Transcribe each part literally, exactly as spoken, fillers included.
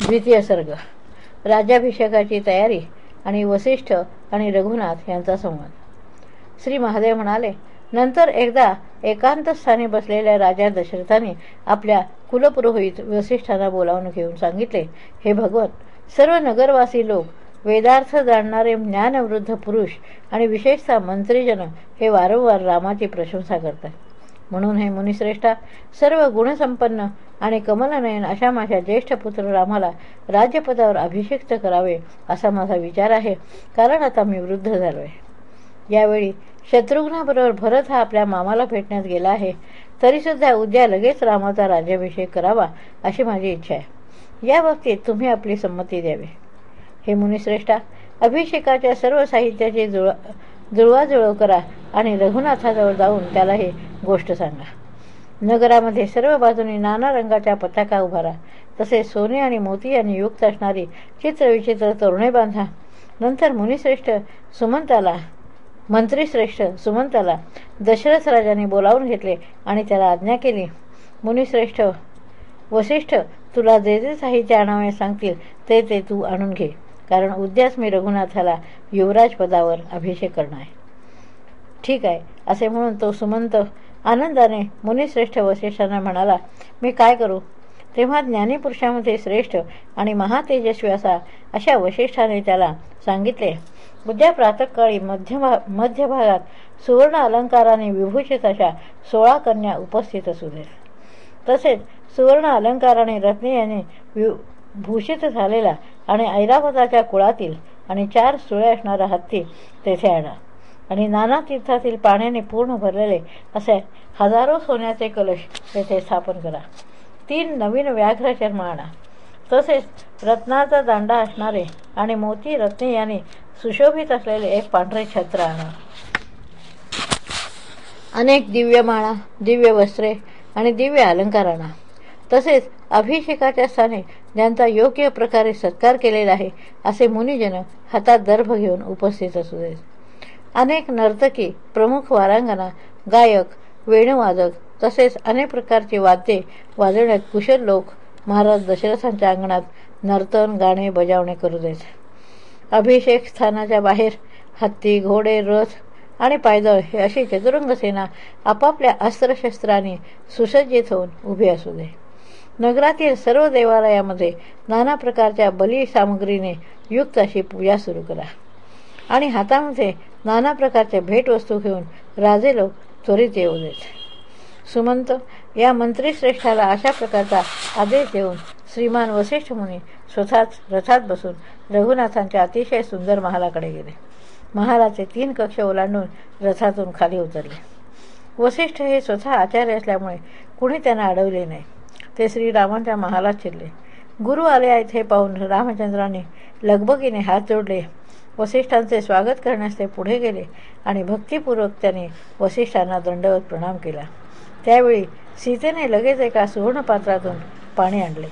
द्वितीय सर्ग. राज्याभिषेकाची तयारी आणि वसिष्ठ आणि रघुनाथ यांचा संवाद. श्री महादेव म्हणाले, नंतर एकदा एकांत स्थानी बसलेल्या राजा दशरथाने आपल्या कुलपुरोहित वसिष्ठांना बोलावून घेऊन सांगितले, हे भगवत, सर्व नगरवासी लोक, वेदार्थ जाणणारे ज्ञानवृद्ध पुरुष आणि विशेषतः मंत्रीजन हे वारंवार रामाची प्रशंसा करतात. म्हणून हे मुनिश्रेष्ठा, सर्व गुणसंपन्न आणि कमलनयन अशा माझ्या ज्येष्ठ पुत्र रामाला राज्यपदावर अभिषिक्त करावे असा माझा विचार आहे, कारण आता मी वृद्ध झालो आहे. यावेळी शत्रुघ्नाबरोबर भरत हा आपल्या मामाला भेटण्यात गेला आहे, तरीसुद्धा उद्या लगेच रामाचा राज्याभिषेक करावा अशी माझी इच्छा आहे. या बाबतीत तुम्ही आपली संमती द्यावी. हे मुनिश्रेष्ठा, अभिषेकाच्या सर्व साहित्याची जुळ जुळवाजुळव करा आणि रघुनाथाजवळ जाऊन त्याला ही गोष्ट सांगा. नगरामध्ये सर्व बाजूनी नाना रंगाच्या पताका उभारा. तसेच सोने आणि मोती यांनी युक्त असणारी चित्रविचित्र तोरणे बांधा. नंतर मुनिश्रेष्ठ सुमंताला मंत्रीश्रेष्ठ सुमंताला दशरथ राजाने बोलावून घेतले आणि त्याला आज्ञा केली, मुनिश्रेष्ठ वसिष्ठ तुला जे जे साहित्य आणावे सांगतील ते ते तू आणून घे, कारण उद्याच मी रघुनाथाला युवराज पदावर अभिषेक करणार आहे. ठीक आहे असे म्हणून तो सुमंत आनंदाने मुनिश्रेष्ठ वसिष्ठांना म्हणाला, मी काय करू. तेव्हा ज्ञानीपुरुषामध्ये श्रेष्ठ आणि महातेजस्वी असा अशा वसिष्ठाने त्याला सांगितले, उद्या प्रातःकाळी मध्य मध्यभागात सुवर्ण अलंकाराने विभूषित अशा सोळा कन्या उपस्थित असू दे. तसेच सुवर्ण अलंकाराने रत्ने याने भूषित झालेला आणि ऐरावताच्या कुळातील आणि चार सुळे असणारा हत्ती तेथे आणा आणि नाना तीर्थातील पाण्याने पूर्ण भरलेले असे हजारो सोन्याचे कलश तेथे स्थापन करा. तीन नवीन व्याघ्र चर्म आणा. तसेच रत्नाचा दांडा असणारे आणि मोती रत्ने याने सुशोभित असलेले एक पांढरे छत्र आणा. अनेक दिव्य माळा, दिव्य वस्त्रे आणि दिव्य अलंकार आणा. तसेच अभिषेकाच्या स्थानी ज्यांचा योग्य प्रकारे सत्कार केलेला आहे असे मुनिजन हातात दर्भ घेऊन उपस्थित असू देत. अनेक नर्तकी, प्रमुख वारांगना, गायक, वेणुवादक तसेच अनेक प्रकारची वाद्ये वाजवण्यात कुशल लोक महाराज दशरथांच्या अंगणात नर्तन, गाणे, बजावणे करू देत. अभिषेक स्थानाच्या बाहेर हत्ती, घोडे, रथ आणि पायदळ हे अशी चतुरंग सेना आपापल्या अस्त्रशस्त्रांनी सुसज्जित होऊन उभी असू दे. नगरातील सर्व देवालयामध्ये नाना प्रकारच्या बली सामग्रीने युक्त अशी पूजा सुरू करा आणि हातामध्ये नाना प्रकारच्या भेटवस्तू घेऊन राजे लोक त्वरित येऊ देत. सुमंत या मंत्रीश्रेष्ठाला अशा प्रकारचा आदेश देऊन श्रीमान वसिष्ठ मुनी स्वतःच रथात बसून रघुनाथांच्या अतिशय सुंदर महालाकडे गेले. महालाचे तीन कक्ष ओलांडून रथातून खाली उतरले. वसिष्ठ हे स्वतः आचार्य असल्यामुळे कुणी त्यांना अडवले नाही. ते श्रीरामांच्या महालात शिरले. गुरु आले आहेत हे पाहून रामचंद्राने लगबगीने हात जोडले. वसिष्ठांचे स्वागत करण्यास ते पुढे गेले आणि भक्तिपूर्वक त्याने वसिष्ठांना दंडवत प्रणाम केला. त्यावेळी सीतेने लगेच एका सुवर्ण पात्रातून पाणी आणले.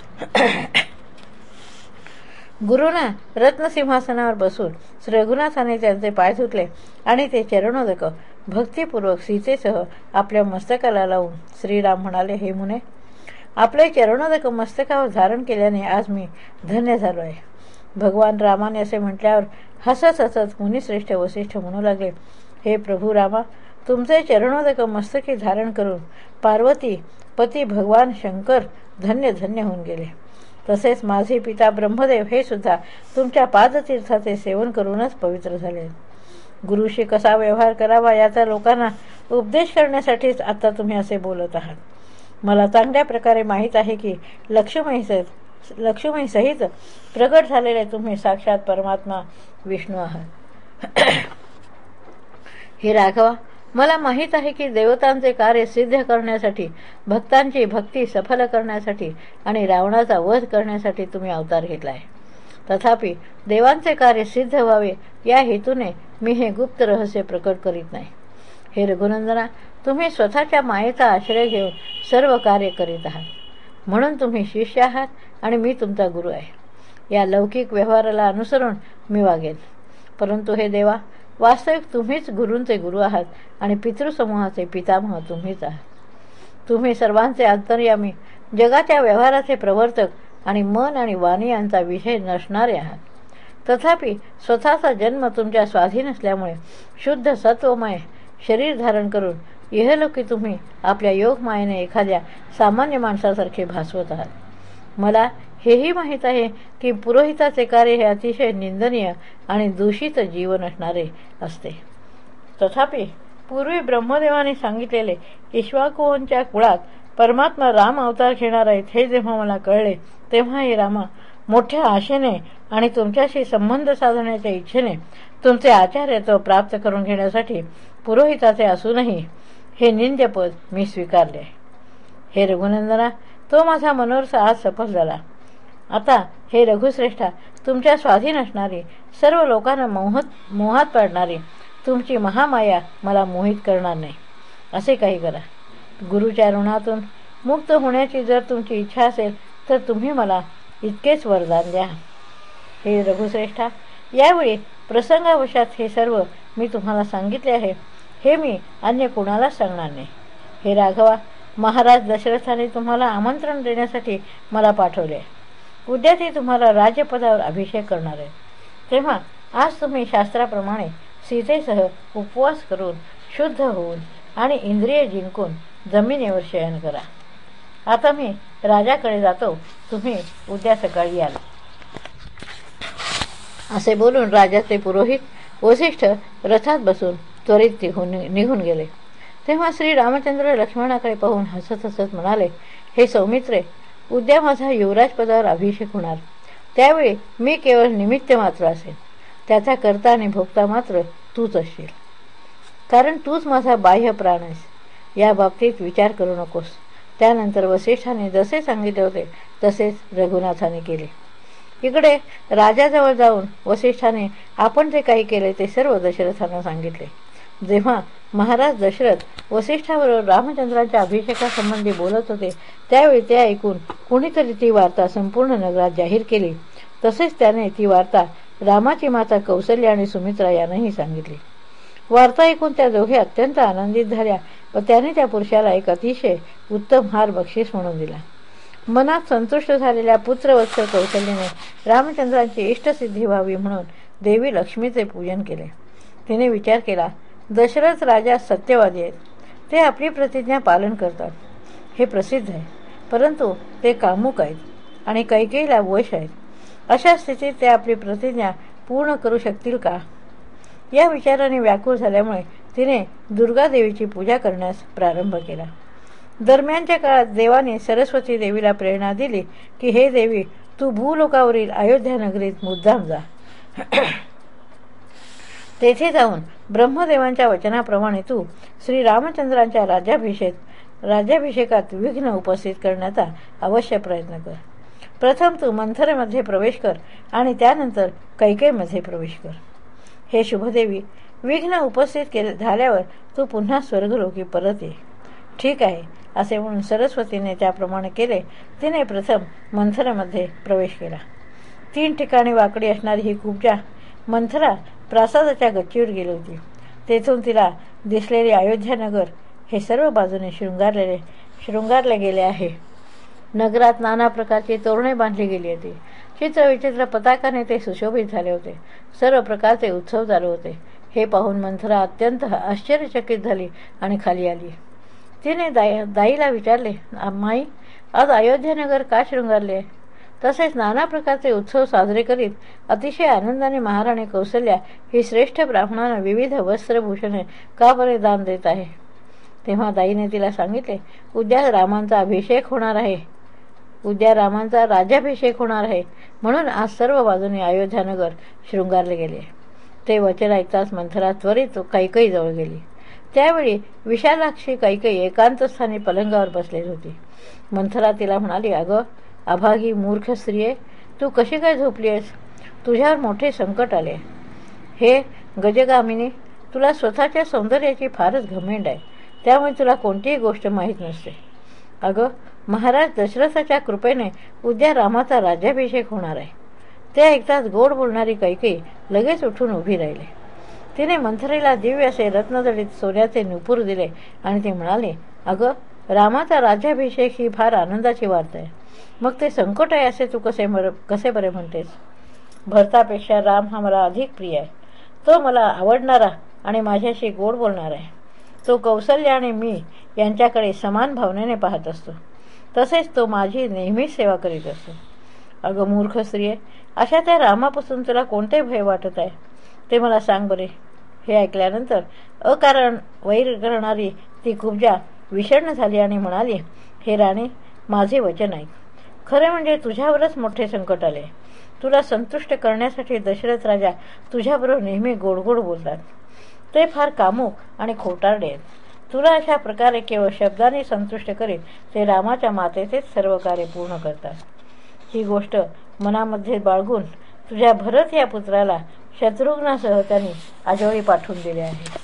गुरुना रत्नसिंहासनावर बसून रघुनाथाने त्यांचे पाय धुतले आणि ते चरणोदक भक्तिपूर्वक सीतेसह आपल्या मस्तकाला लावून श्रीराम म्हणाले, हे मुने, आपले चरणोदक मस्तकावर धारण केल्याने आज मी धन्य झालो आहे. भगवान रामाने असे म्हटल्यावर हसत हसत मुनिश्रेष्ठ वसिष्ठ म्हणू लागले, हे प्रभू रामा, तुमचे चरणोदक मस्तकी धारण करून पार्वती पती भगवान शंकर धन्य धन्य होऊन गेले. तसेच माझे पिता ब्रह्मदेव हे सुद्धा तुमच्या पादतीर्थाचे सेवन करूनच पवित्र झाले. गुरुशी कसा व्यवहार करावा याचा लोकांना उपदेश करण्यासाठीच आता तुम्ही असे बोलत आहात. मला चांगल्या प्रकारे माहीत आहे की लक्ष्मी लक्ष्मी सहित प्रगट झालेले तुम्ही साक्षात परमात्मा विष्णू आहात. हे राघवा, मला माहीत आहे की देवतांचे कार्य सिद्ध करण्यासाठी, भक्तांची भक्ती सफल करण्यासाठी आणि रावणाचा वध करण्यासाठी तुम्ही अवतार घेतला आहे. तथापि देवांचे कार्य सिद्ध व्हावे या हेतूने मी हे गुप्त रहस्य प्रकट करीत नाही. हे रघुनंदना, तुम्ही स्वतःच्या मायेचा आश्रय घेऊन सर्व कार्य करीत आहात. म्हणून तुम्ही शिष्य आहात आणि मी तुमचा गुरु आहे. या लौकिक व्यवहाराला अनुसरून मी वागेन. परंतु हे देवा, वास्तविक तुम्हीच गुरूंचे गुरु आहात आणि पितृसमूहाचे पितामह तुम्हीच आहात. तुम्ही सर्वांचे अंतर्यामी, जगाच्या व्यवहाराचे प्रवर्तक आणि मन आणि वाणी यांचा विषय नसणारे आहात. तथापि स्वतःचा जन्म तुमच्या स्वाधीन असल्यामुळे शुद्ध सत्वमय शरीर धारण करून इहलोकी तुम्ही आपल्या योगमायेने एखाद्या सामान्य माणसासारखे भासवत आहात. मला हेही माहीत आहे की पुरोहिताचे कार्य हे अतिशय निंदनीय आणि दूषित जीवन असणारे असते. तथापि पूर्वी ब्रह्मदेवाने सांगितलेले इक्ष्वाकूंच्या कुळात परमात्मा राम अवतार घेणार आहेत हे जेव्हा मला कळले, तेव्हा हे रामा, मोठ्या आशेने आणि तुमच्याशी संबंध साधण्याच्या इच्छेने तुमचे आचार्यत्व प्राप्त करून घेण्यासाठी पुरोहिताचे असूनही हे निंद्यपद मी स्वीकारले. हे रघुनंदना, तो माझा मनोरथ आज सफल झाला. आता हे रघुश्रेष्ठा, तुमच्या स्वाधीन असणारी, सर्व लोकांना मोहत मोहात पाडणारी तुमची महामाया मला मोहित करणार नाही. असे काही करा. गुरुच्या ऋणातून मुक्त होण्याची जर तुमची इच्छा असेल तर तुम्ही मला इतकेच वरदान द्या. हे रघुश्रेष्ठा, यावेळी प्रसंगावशात हे सर्व मी तुम्हाला सांगितले आहे. हे मी अन्य कुणालाच सांगणार नाही. हे राघवा, महाराज दशरथाने तुम्हाला आमंत्रण देण्यासाठी मला पाठवले. उद्या ते तुम्हाला राजपदावर अभिषेक करणार आहे. तेव्हा आज तुम्ही शास्त्राप्रमाणे सीतेसह उपवास करून शुद्ध होऊन आणि इंद्रिय जिंकून जमिनीवर शयन करा. आता मी राजाकडे जातो, तुम्ही उद्या सकाळी याल. असे बोलून राजाचे पुरोहित वसिष्ठ रथात बसून त्वरित निघून निघून गेले. तेव्हा श्री रामचंद्र लक्ष्मणाकडे पाहून हसत हसत म्हणाले, हे सौमित्रे, उद्या माझा युवराजपदावर अभिषेक होणार. त्यावेळी मी केवळ निमित्त मात्र असेल. त्याचा कर्ता आणि भोगता मात्र तूच असशील, कारण तूच माझा बाह्य प्राण आहेस. या बाबतीत विचार करू नकोस. त्यानंतर वसिष्ठाने जसे सांगितले होते तसेच रघुनाथाने केले. इकडे राजाजवळ जाऊन वसिष्ठाने आपण जे काही केले ते सर्व दशरथांना सांगितले. जेव्हा महाराज दशरथ वसिष्ठाबरोबर रामचंद्राच्या अभिषेकासंबंधी बोलत होते, त्यावेळी ते ऐकून कुणीतरी ती वार्ता संपूर्ण नगरात जाहीर केली. तसेच त्याने ती वार्ता रामाची माता कौसल्या आणि सुमित्रा यांनाही सांगितली. वार्ता ऐकून त्या दोघे अत्यंत आनंदित झाल्या व त्याने त्या पुरुषाला एक अतिशय उत्तम हार बक्षीस म्हणून दिला. मनात संतुष्ट झालेल्या पुत्रवत्सल कौशल्याने रामचंद्रांची इष्टसिद्धी व्हावी म्हणून देवी लक्ष्मीचे पूजन केले. तिने विचार केला, दशरथ राजा सत्यवादी आहेत. ते आपली प्रतिज्ञा पालन करतात हे प्रसिद्ध आहे, परंतु ते कामुक आहेत आणि कैकेयीला वश आहेत. अशा स्थितीत ते आपली प्रतिज्ञा पूर्ण करू शकतील का? या विचाराने व्याकुळ झाल्यामुळे तिने दुर्गादेवीची पूजा करण्यास प्रारंभ केला. दरम्यानच्या काळात देवाने सरस्वती देवीला प्रेरणा दिली की, हे देवी, तू भूलोकावरील अयोध्या नगरीत मुद्दाम जा. तेथे जाऊन ब्रह्मदेवांच्या वचनाप्रमाणे तू श्री रामचंद्रांच्या राज्याभिषेक राज्याभिषेकात विघ्न उपस्थित करण्याचा अवश्य प्रयत्न कर. प्रथम तू मंथरेमध्ये प्रवेश कर आणि त्यानंतर कैकेयीमध्ये प्रवेश कर. हे शुभदेवी, विघ्न उपस्थित केले झाल्यावर तू पुन्हा स्वर्गलोकी परत ये. ठीक आहे, असे म्हणून सरस्वतीने त्याप्रमाणे केले. तिने प्रथम मंथरेमध्ये प्रवेश केला. तीन ठिकाणी वाकडी असणारी ही कुब्जा मंथरा प्रासादाच्या गच्चीवर गेली होती. तेथून तिला दिसलेले अयोध्यानगर हे सर्व बाजूने शृंगारलेले शृंगारले गेले आहे. नगरात नाना प्रकारची तोरणे बांधली गेली होती. चित्रविचित्र पताकाने ते सुशोभित झाले होते. सर्व प्रकारचे उत्सव चालू होते. हे पाहून मंथरा अत्यंत आश्चर्यचकित झाली आणि खाली आली. तिने दाई दाईला विचारले, माई, आज अयोध्यानगर का शृंगारले? तसेच नाना प्रकारचे उत्सव साजरे करीत अतिशय आनंदाने महाराणी कौसल्या ही श्रेष्ठ ब्राह्मणांना विविध वस्त्रभूषणे का बरे दान देत आहे? तेव्हा दाईने तिला सांगितले, उद्या रामांचा अभिषेक होणार आहे उद्या रामांचा राज्याभिषेक होणार आहे म्हणून आज सर्व बाजूने अयोध्यानगर शृंगारले गेले. ते वचन ऐकताच मंथरा त्वरित कैकेयीजवळ गेली. त्यावेळी विशालाक्षी कैकेयी एकांतस्थानी पलंगावर बसलेली होती. मंथरा तिला म्हणाली, अगं अभागी मूर्ख स्त्रिये, तू कशी काय झोपली आहेस? तुझ्यावर मोठे संकट आले. हे गजगामिनी, तुला स्वतःच्या सौंदर्याची फारच घमेंड आहे, त्यामुळे तुला कोणतीही गोष्ट माहीत नसते. अगं, महाराज दशरथाच्या कृपेने उद्या रामाचा राज्याभिषेक होणार आहे. ते ऐकताच गोड बोलणारी कैकेयी लगेच उठून उभी राहिली. तिने मंथरेला दिव्य असे रत्नजडित सोन्याचे नुपूर दिले आणि ते म्हणाले, अगं, रामाचा राज्याभिषेक ही फार आनंदाची वार्ता आहे. मग ते संकट आहे असे तू कसे मर कसे बरे म्हणतेस? भरतापेक्षा राम हा मला अधिक प्रिय आहे. तो मला आवडणारा आणि माझ्याशी गोड बोलणार आहे. तो कौशल्य आणि मी यांच्याकडे समान भावनेने पाहत असतो. तसेच तो माझी नेहमीच सेवा करीत असतो. अगं मूर्ख स्त्रिये, अशा त्या रामापासून तुला कोणते भय वाटत आहे ते मला सांग बरे. हे ऐकल्यानंतर अकारण वैर करणारी ती कुब्जा विषण्ण झाली आणि म्हणाली, हे राणी, माझे वचन ऐक. खरे म्हणजे तुझ्यावरच मोठे संकट आले. तुला संतुष्ट करण्यासाठी दशरथ राजा तुझ्याबरोबर नेहमी गोड गोड बोलतात. ते फार कामुक आणि खोटारडे आहेत. तुला अशा प्रकारे केवळ शब्दाने संतुष्ट करीत ते रामाच्या मातेचेच सर्व कार्य पूर्ण करतात. ही गोष्ट मनामध्ये बाळगून तुझ्या भरत या पुत्राला शत्रुघ्नासह त्यांनी आजोळी पाठवून दिले आहे.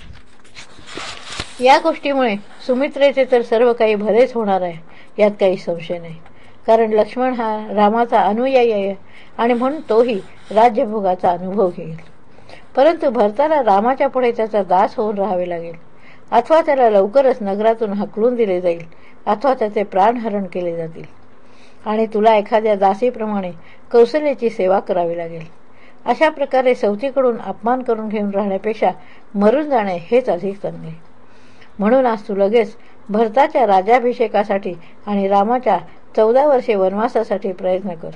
या गोष्टीमुळे सुमित्रेचे तर सर्व काही भलेच होणार आहे, यात काही संशय नाही. कारण लक्ष्मण हा रामाचा अनुयायी आहे आणि म्हणून तोही राज्यभोगाचा अनुभव घेईल. परंतु भरताला रामाच्या पुढे त्याचा दास होऊन राहावे लागेल, अथवा त्याला लवकरच नगरातून हकलून दिले जाईल, अथवा त्याचे प्राणहरण केले जातील आणि तुला एखाद्या दासीप्रमाणे कौशल्याची सेवा करावी लागेल. अशा प्रकारे सवतीकडून अपमान करून घेऊन राहण्यापेक्षा मरून जाणे हेच अधिक चांगले. म्हणून आज तू लगेच भरताच्या राज्याभिषेकासाठी आणि रामाच्या चौदा वर्षे वनवासासाठी प्रयत्न कर.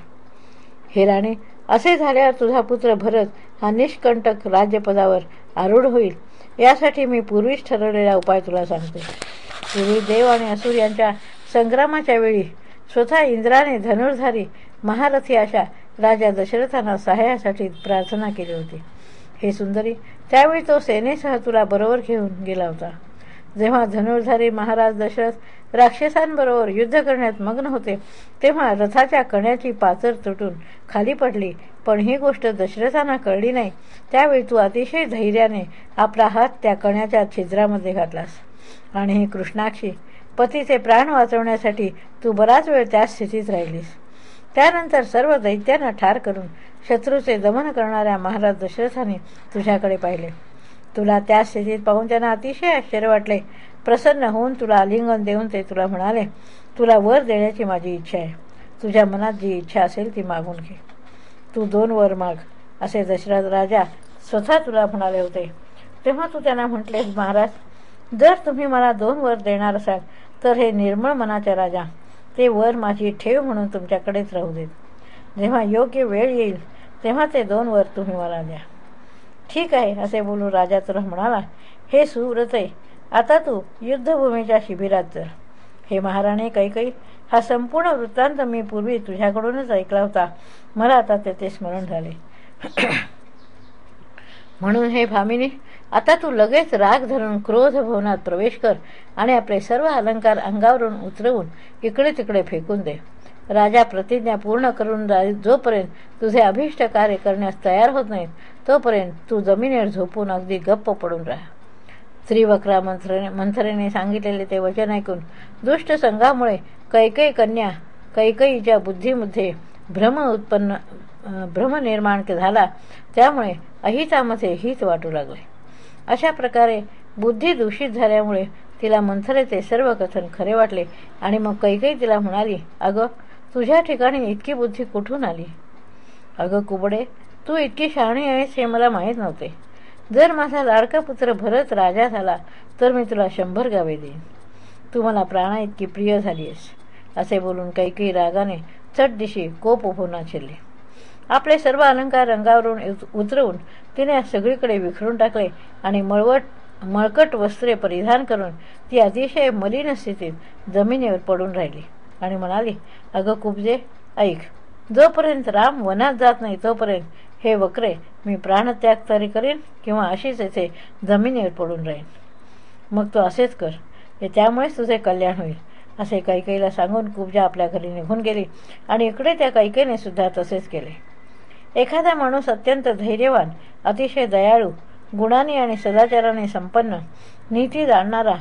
हे राणे, असे झाल्यावर तुझा पुत्र भरत हा निष्कंटक राज्यपदावर आरूढ होईल, यासाठी मी पूर्वीच ठरवलेला उपाय तुला सांगते. पूर्वी देव आणि असुर यांच्या संग्रामाच्या वेळी स्वतः इंद्राने धनुर्धारी महारथी अशा राजा दशरथांना सहाय्यासाठी प्रार्थना केली होती. हे सुंदरी, त्यावेळी तो सेनेसह तुला बरोबर घेऊन गेला होता. जेव्हा धनुर्धारी महाराज दशरथ राक्षसांबरोबर युद्ध करण्यात मग्न होते, तेव्हा रथाच्या कण्याची पाचर तुटून खाली पडली. पण ही गोष्ट दशरथांना कळली नाही. त्यावेळी तू अतिशय धैर्याने आपला हात त्या कण्याच्या छिद्रामध्ये घातलास आणि ही कृष्णाक्षी पतीचे प्राण वाचवण्यासाठी तू बराच वेळ त्या स्थितीत राहिलीस. त्यानंतर सर्व दैत्यांना ठार करून शत्रूचे दमन करणाऱ्या महाराज दशरथाने तुझ्याकडे पाहिले. तुला त्या स्थितीत पाहून त्यांना अतिशय आश्चर्य वाटले. प्रसन्न होऊन तुला आलिंगन देऊन ते तुला म्हणाले, तुला वर देण्याची माझी इच्छा आहे. तुझ्या मनात जी इच्छा असेल ती मागून घे. तू दोन वर माग, असे दशरथ राजा स्वतः तुला म्हणाले होते. तेव्हा तू त्यांना म्हटलेस, महाराज, जर तुम्ही मला दोन वर देणार असाल तर हे निर्मळ मनाच्या राजा ते वर माझी ठेव म्हणून तुमच्याकडेच राहू देत. जेव्हा योग्य वेळ येईल तेव्हा ते दोन वर तुम्ही मला द्या. ठीक आहे, असे बोलून राजा तुला म्हणाला, हे सुव्रते, आता तू युद्धभूमीच्या शिबिरात जर. हे महाराणी कैकेयी, हा संपूर्ण वृत्तांत मी पूर्वी तुझ्याकडूनच ऐकला होता. मला आता त्याचे स्मरण झाले. म्हणून हे भामिनी, आता तू लगेच राग धरून क्रोध भवनात प्रवेश कर आणि आपले सर्व अलंकार अंगावरून उतरवून इकडे तिकडे फेकून दे. राजा प्रतिज्ञा पूर्ण करून जोपर्यंत तुझे अभिष्ट कार्य करण्यास तयार होत नाहीत तोपर्यंत तू जमिनीवर झोपून अगदी गप्प पडून राहा. त्रिवक्रा मंथरे मंथरेने सांगितलेले ते वचन ऐकून दुष्ट संघामुळे कैकेयी कन्या कैकेयीच्या बुद्धीमध्ये भ्रम उत्पन्न भ्रम निर्माण झाला. त्यामुळे अहितामध्ये हित वाटू लागले. अशा प्रकारे बुद्धी दूषित झाल्यामुळे तिला मंथरेचे सर्व कथन खरे वाटले आणि मग कैकेयी तिला म्हणाली, अगं, तुझ्या ठिकाणी इतकी बुद्धी कुठून आली? अगं कुबडे, तू इतकी शहाणी आहेस हे मला माहीत नव्हते. जर माझा लाडका पुत्र भरत राजा झाला तर मी तुला शंभर गावे देईन. तू मला प्राणा इतकी प्रिय झाली आहेस. असे बोलून कैकेयी रागाने चटदिशी कोप उभवून शिरली. आपले सर्व अलंकार रंगावरून उतरवून तिने सगळीकडे विखरून टाकले आणि मळवट मळकट वस्त्रे परिधान करून ती अतिशय मलिन स्थितीत जमिनीवर पडून राहिली आणि म्हणाली, अगं कुब्जे, ऐक, जोपर्यंत राम वनात जात नाही तोपर्यंत हे वक्रे मी प्राणत्याग तरी करेन किंवा अशीच येथे जमिनीवर पडून राहीन. मग तू असेच कर, हे त्यामुळेच तुझे कल्याण होईल. असे कैकेयीला सांगून कुब्जा आपल्या घरी निघून गेली आणि इकडे त्या कैकेयीने सुद्धा तसेच केले. एखादा माणूस अत्यंत धैर्यवान, अतिशय दयाळू, गुणांनी आणि सदाचाराने संपन्न, नीती जाणणारा,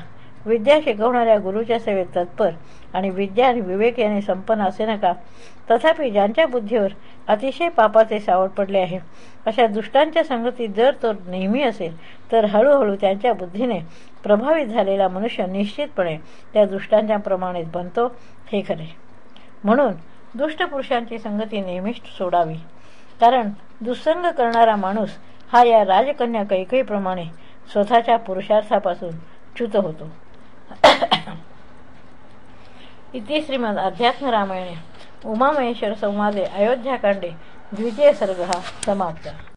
विद्या शिकवणाऱ्या गुरुच्या सेवेत तत्पर आणि विद्या आणि विवेक याने संपन्न असे नका, तथापि ज्यांच्या बुद्धीवर अतिशय पापाचे सावट पडले आहे अशा दुष्टांच्या संगतीत जर तो नेहमी असेल तर हळूहळू त्यांच्या बुद्धीने प्रभावित झालेला मनुष्य निश्चितपणे त्या दुष्टांच्या प्रमाणेच बनतो, हे खरे. म्हणून दुष्ट पुरुषांची संगती नेहमीच सोडावी, कारण दुस्संग करणारा माणूस हा या राजकन्या कैकेयीप्रमाणे स्वतःच्या पुरुषार्थापासून च्युत होतो. इति श्रीमद् अध्यात्म रामायणे उमामहेश्वर संवादे अयोध्याकांडे द्वितीय सर्गः समाप्तः.